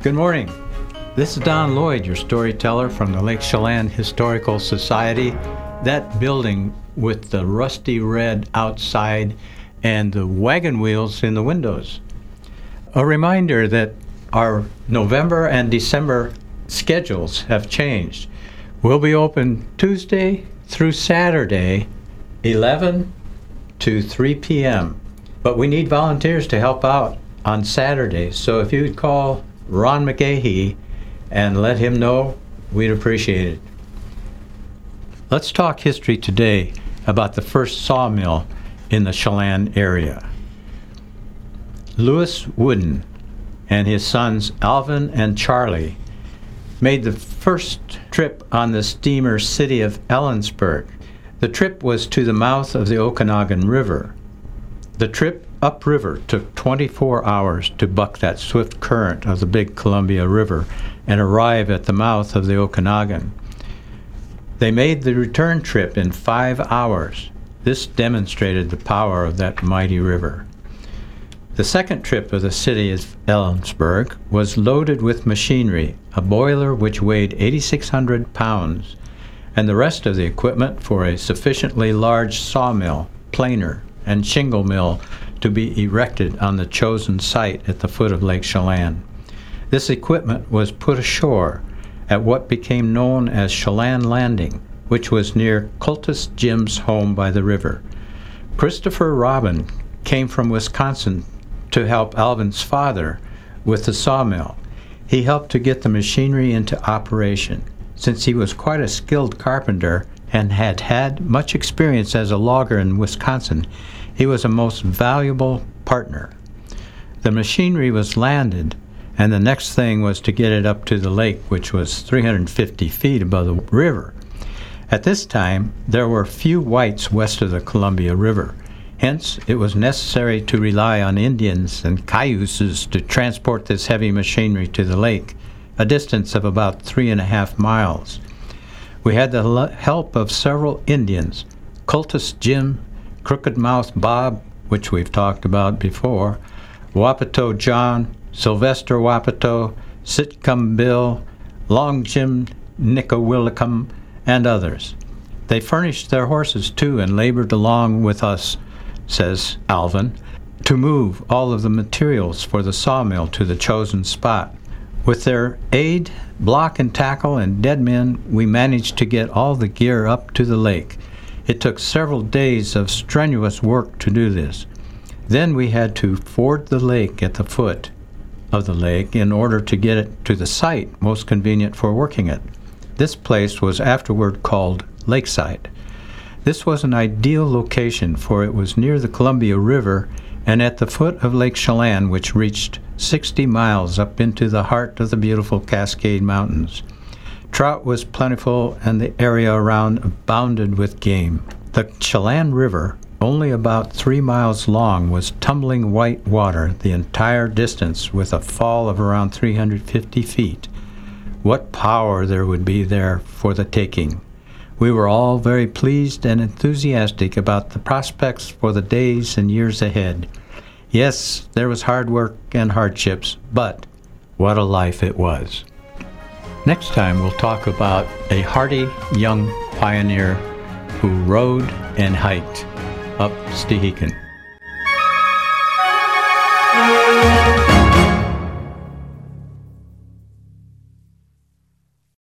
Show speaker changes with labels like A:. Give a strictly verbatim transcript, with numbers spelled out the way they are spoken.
A: Good morning. This is Don Lloyd, your storyteller from the Lake Chelan Historical Society. That building with the rusty red outside and the wagon wheels in the windows. A reminder that our November and December schedules have changed. We'll be open Tuesday through Saturday, eleven to three p.m. But we need volunteers to help out on Saturday. So if you'd call Ron McGahee and let him know, we'd appreciate it. Let's talk history today about the first sawmill in the Chelan area. Louis Wooden and his sons Alvin and Charlie made the first trip on the steamer City of Ellensburg. The trip was to the mouth of the Okanagan River. The trip upriver took twenty-four hours to buck that swift current of the big Columbia River and arrive at the mouth of the Okanagan. They made the return trip in five hours. This demonstrated the power of that mighty river. The second trip of the City of Ellensburg was loaded with machinery, a boiler which weighed eighty-six hundred pounds, and the rest of the equipment for a sufficiently large sawmill, planer, and shingle mill to be erected on the chosen site at the foot of Lake Chelan. This equipment was put ashore at what became known as Chelan Landing, which was near Cultus Jim's home by the river. Christopher Robin came from Wisconsin to help Alvin's father with the sawmill. He helped to get the machinery into operation. Since he was quite a skilled carpenter and had had much experience as a logger in Wisconsin, he was a most valuable partner. The machinery was landed, and the next thing was to get it up to the lake, which was three hundred fifty feet above the river. At this time, there were few whites west of the Columbia River. Hence, it was necessary to rely on Indians and cayuses to transport this heavy machinery to the lake, a distance of about three and a half miles. We had the help of several Indians, Cultus Jim, Crooked Mouth Bob, which we've talked about before, Wapato John, Sylvester Wapato, Sitcom Bill, Long Jim Nickawillicum, and others. They furnished their horses too and labored along with us, says Alvin, to move all of the materials for the sawmill to the chosen spot. With their aid, block and tackle, and dead men, we managed to get all the gear up to the lake. It took several days of strenuous work to do this. Then we had to ford the lake at the foot of the lake in order to get it to the site most convenient for working it. This place was afterward called Lakeside. This was an ideal location, for it was near the Columbia River and at the foot of Lake Chelan, which reached sixty miles up into the heart of the beautiful Cascade Mountains. Trout was plentiful, and the area around abounded with game. The Chelan River, only about three miles long, was tumbling white water the entire distance with a fall of around three hundred fifty feet. What power there would be there for the taking! We were all very pleased and enthusiastic about the prospects for the days and years ahead. Yes, there was hard work and hardships, but what a life it was. Next time we'll talk about a hardy young pioneer who rode and hiked up Stehekin.